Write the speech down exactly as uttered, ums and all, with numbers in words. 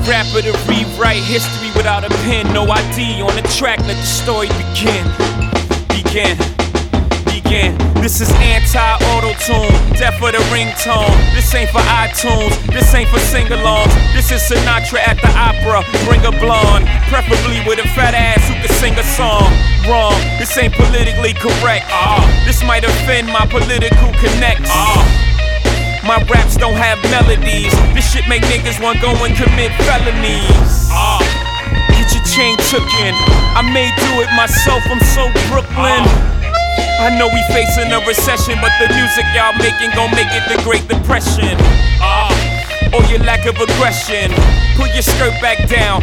rapper to rewrite history without a pen. No I D on the track, let the story begin. Begin. Begin. This is anti-auto-tune, death for the ringtone. This ain't for iTunes, this ain't for sing-alongs. This is Sinatra at the opera, bring a blonde, preferably with a fat ass who can sing a song. Wrong, this ain't politically correct. uh, This might offend my political connects. uh, My raps don't have melodies. This shit make niggas want go and commit felonies. uh, Get your chain took in, I may do it myself, I'm so Brooklyn. uh, I know we facing a recession, but the music y'all making gon' make it the Great Depression. uh, Or your lack of aggression. Pull your skirt back down,